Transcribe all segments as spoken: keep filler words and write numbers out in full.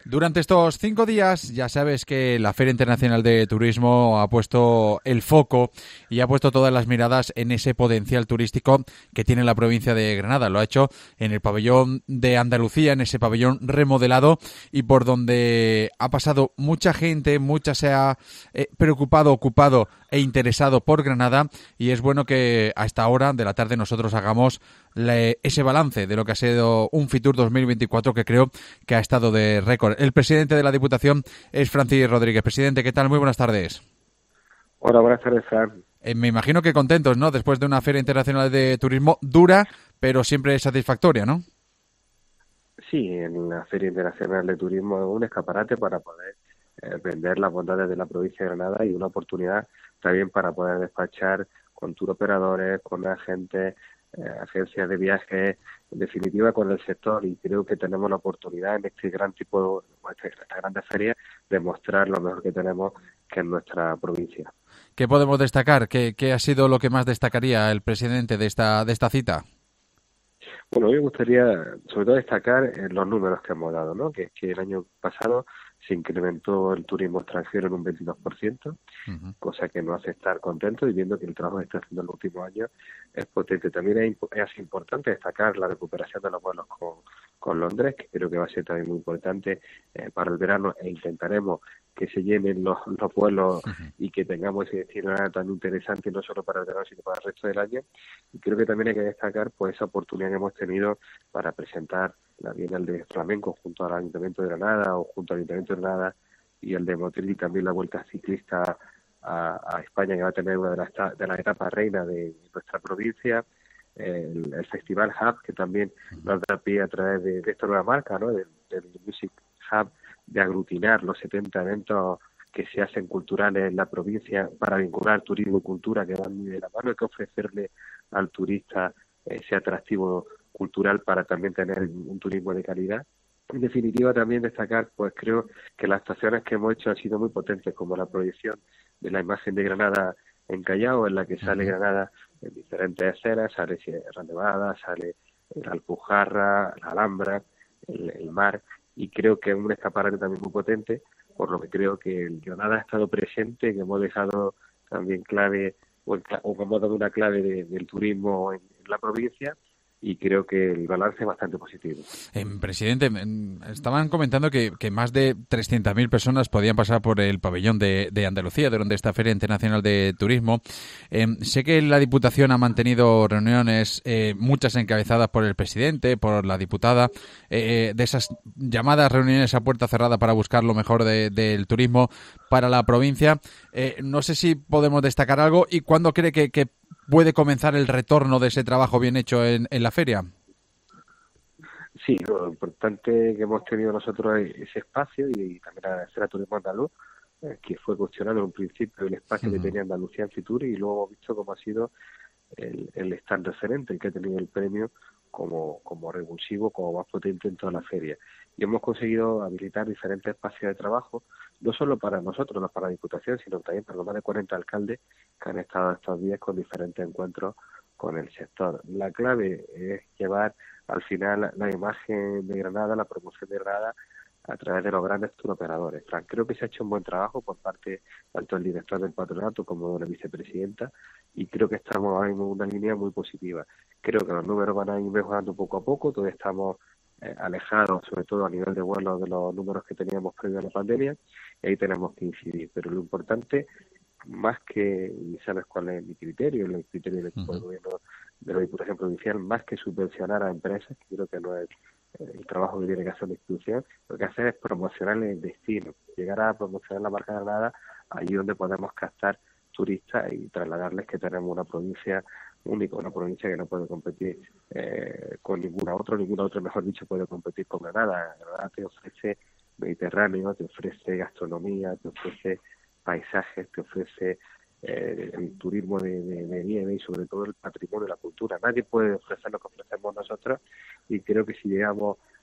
Durante estos cinco días ya sabes que la Feria Internacional de Turismo ha puesto el foco y ha puesto todas las miradas en ese potencial turístico que tiene la provincia de Granada. Lo ha hecho en el pabellón de Andalucía, en ese pabellón remodelado y por donde ha pasado mucha gente, mucha se ha eh, preocupado, ocupado e interesado por Granada, y es bueno que a esta hora de la tarde nosotros hagamos le, ese balance de lo que ha sido un Fitur dos mil veinticuatro que creo que ha estado de récord. El presidente de la Diputación es Francis Rodríguez. Presidente, ¿qué tal? Muy buenas tardes. Hola, buenas tardes, Fran. Eh, me imagino que contentos, ¿no? Después de una Feria Internacional de Turismo dura, pero siempre satisfactoria, ¿no? Sí, en la Feria Internacional de Turismo es un escaparate para poder eh, vender las bondades de la provincia de Granada y una oportunidad también para poder despachar con turoperadores, con agentes, eh, agencias de viajes, en definitiva con el sector, y creo que tenemos la oportunidad en este gran tipo, en esta grande feria, de mostrar lo mejor que tenemos, que es nuestra provincia. ¿Qué podemos destacar? ¿Qué, qué ha sido lo que más destacaría el presidente de esta, de esta cita? Bueno, a mí me gustaría sobre todo destacar eh, los números que hemos dado, ¿no? Que es que el año pasado se incrementó el turismo extranjero en un veintidós por ciento, uh-huh. cosa que nos hace estar contentos y viendo que el trabajo que está haciendo en los últimos años es potente. También es, es importante destacar la recuperación de los vuelos con, con Londres, que creo que va a ser también muy importante eh, para el verano, e intentaremos que se llenen los, los vuelos uh-huh. y que tengamos ese destino tan interesante no solo para el verano sino para el resto del año. Y creo que también hay que destacar pues esa oportunidad que hemos tenido para presentar la Bienal de Flamenco junto al Ayuntamiento de Granada o junto al Ayuntamiento de Granada y el de Motril, y también la Vuelta Ciclista a, a España, que va a tener una de las, de las etapas reinas de nuestra provincia, el, el Festival Hub, que también nos da pie a través de, de esta nueva marca, ¿no? del, del Music Hub, de aglutinar los setenta eventos que se hacen culturales en la provincia para vincular turismo y cultura, que van muy de la mano, hay que ofrecerle al turista ese atractivo cultural para también tener un turismo de calidad. En definitiva, también destacar, pues creo que las actuaciones que hemos hecho han sido muy potentes, como la proyección de la imagen de Granada en Callao, en la que sale Granada en diferentes escenas, sale Sierra Nevada, sale la Alpujarra, la Alhambra, el, el mar, y creo que es un escaparate también muy potente, por lo que creo que el Granada ha estado presente, que hemos dejado también clave, o, o hemos dado una clave de, del turismo en, en la provincia, y creo que el balance es bastante positivo. Eh, presidente, estaban comentando que, que más de trescientas mil personas podían pasar por el pabellón de, de Andalucía durante esta Feria Internacional de Turismo. Eh, sé que la Diputación ha mantenido reuniones, eh, muchas encabezadas por el presidente, por la diputada, eh, de esas llamadas reuniones a puerta cerrada para buscar lo mejor de, del turismo para la provincia. Eh, no sé si podemos destacar algo y cuándo cree que, que puede comenzar el retorno de ese trabajo bien hecho en, en la feria. Sí, lo importante que hemos tenido nosotros es ese espacio, y, y también agradecer a Turismo Andaluz, eh, que fue cuestionado en un principio el espacio uh-huh. que tenía Andalucía en Fitur, y luego hemos visto cómo ha sido el, el stand referente, el que ha tenido el premio como, como revulsivo, como más potente en toda la feria. Y hemos conseguido habilitar diferentes espacios de trabajo, no solo para nosotros, no para la Diputación, sino también para los más de cuarenta alcaldes que han estado estos días con diferentes encuentros con el sector. La clave es llevar al final la imagen de Granada, la promoción de Granada, a través de los grandes turoperadores. Fran, creo que se ha hecho un buen trabajo por parte tanto del director del patronato como de la vicepresidenta, y creo que estamos en una línea muy positiva. Creo que los números van a ir mejorando poco a poco, todavía estamos eh, alejados, sobre todo a nivel de vuelos, de los números que teníamos previo a la pandemia, y ahí tenemos que incidir. Pero lo importante, más que, y sabes cuál es mi criterio, el criterio del equipo uh-huh. de gobierno de la Diputación Provincial, más que subvencionar a empresas, que creo que no es el trabajo que tiene que hacer la institución, lo que hacer es promocionar el destino, llegar a promocionar la marca de Granada allí donde podemos captar turistas y trasladarles que tenemos una provincia única, una provincia que no puede competir eh, con ninguna otra, ninguna otra, mejor dicho, puede competir con Granada. Granada te ofrece Mediterráneo, te ofrece gastronomía, te ofrece paisajes, te ofrece eh, el turismo de, de, de nieve y sobre todo el patrimonio y la cultura. Nadie puede ofrecer lo que ofrecemos nosotros, y creo que si llegamos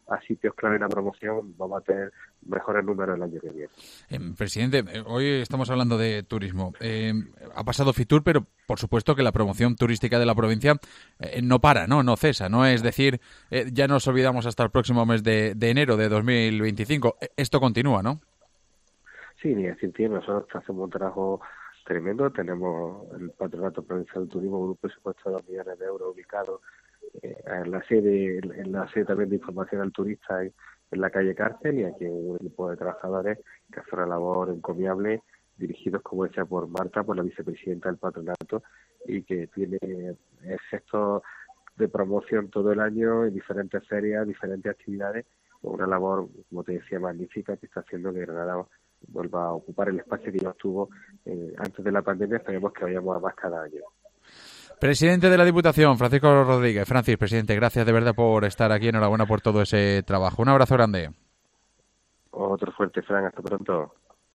a sitios clave en la promoción, vamos a tener mejores números el año que viene. Eh, presidente, hoy estamos hablando de turismo. Eh, ha pasado Fitur, pero por supuesto que la promoción turística de la provincia eh, no para, ¿no? No cesa. No es decir, eh, ya nos olvidamos hasta el próximo mes de, de enero de dos mil veinticinco. Esto continúa, ¿no? Sí, ni decir, tío, nosotros hacemos un trabajo tremendo. Tenemos el Patronato Provincial de Turismo con un presupuesto de dos millones de euros ubicado eh, en la sede, en la sede también de información al turista en, en la calle Cárcel, y aquí un equipo de trabajadores que hace una labor encomiable, dirigidos, como decía, por Marta, por la vicepresidenta del patronato, y que tiene gestos de promoción todo el año en diferentes ferias, diferentes actividades, una labor, como te decía, magnífica, que está haciendo que Granada vuelva a ocupar el espacio que ya estuvo eh, antes de la pandemia. Esperemos que vayamos a más cada año. Presidente de la Diputación, Francisco Rodríguez. Francis, presidente, gracias de verdad por estar aquí. Enhorabuena por todo ese trabajo. Un abrazo grande. Otro fuerte, Fran. Hasta pronto.